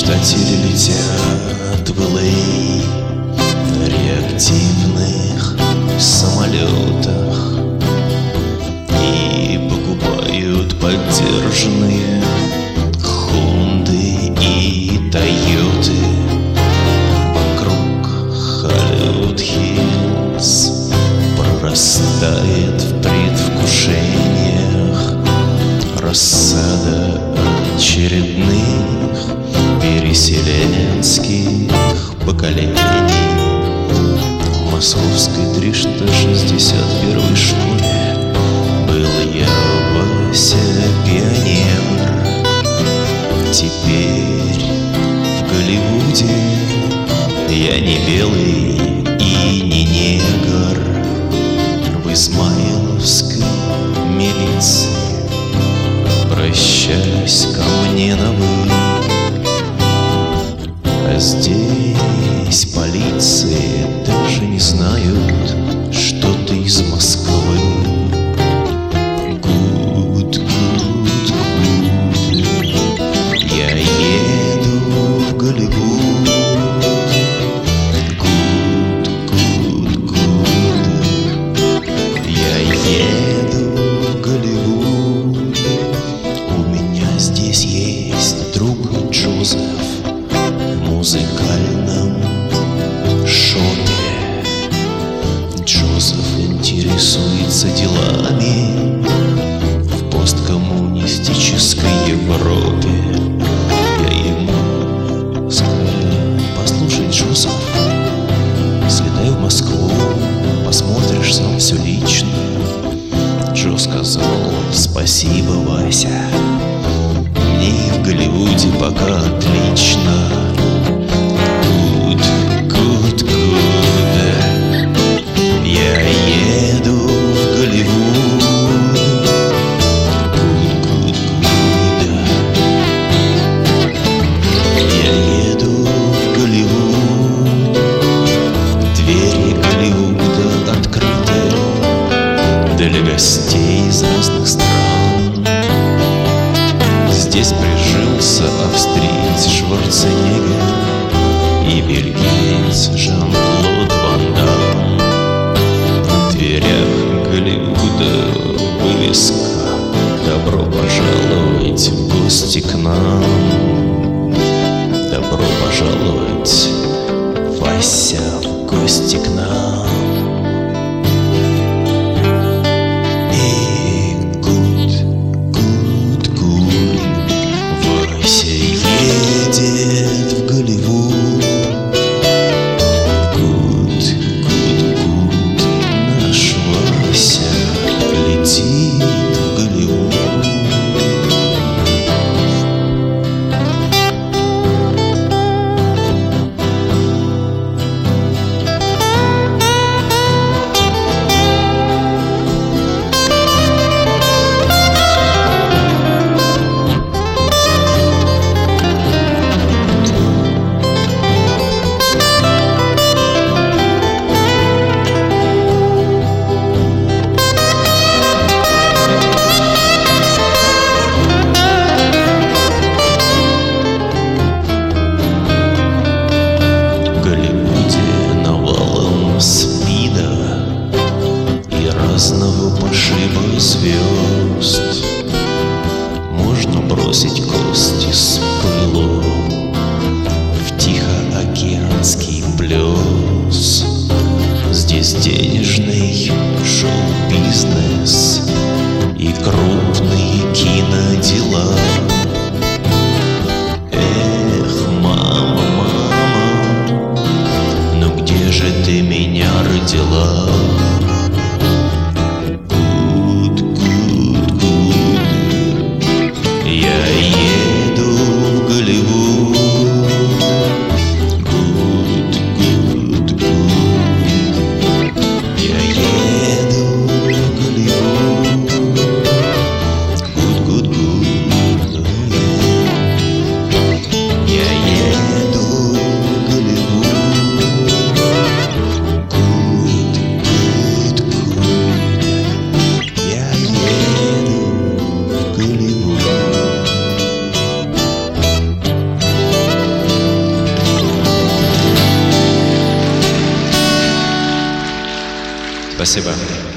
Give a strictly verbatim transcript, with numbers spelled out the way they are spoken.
Мечтатели летят в эл эй на реактивных самолетах и покупают поддержанные Хонды и Тойоты. Вокруг Холливуд Хиллз прорастает в предвкушениях рассада очередных переселенских поколений. В московской триста шестьдесят первой школе был я Вася пионер. Теперь в Голливуде я не белый и не негр. В измайловской милиции обращались ко мне на «вы». А здесь полиции даже не знают, что ты из Москвы. Гуд, гуд, гуд. Я еду в Голливуд. Гуд, гуд, гуд. Я еду в Голливуд. У меня здесь есть друг Джозеф в музыкальном шопе. Джозеф интересуется делами в посткоммунистической Европе. Я ему сказал: послушай, Джозеф, слетай в Москву, посмотришь сам все лично. Джо сказал: спасибо, Вася, мне и в Голливуде пока отлично. Гуд, гуд, гуд. Я еду в Голливуд. Гуд, гуд, гуд. Я еду в Голливуд. Двери Голливуда открыты для гостей из разных стран. Здесь прижился австриец Шварценеггер и бельгиец Жан-Клод Ван Дамм. В дверях Голливуда вывеска: добро пожаловать в гости к нам. Добро пожаловать, Вася, в гости к нам. Едет в Голливуд. Гуд, гуд, гуд. Наш Вася летит в Голливуд. Разного пошиба звезд можно бросить кости с пылом в тихоокеанский плес. Здесь денежный шоу-бизнес и крупные кинодела. Эх, мама, мама, ну где же ты меня родила? Я еду в Спасибо.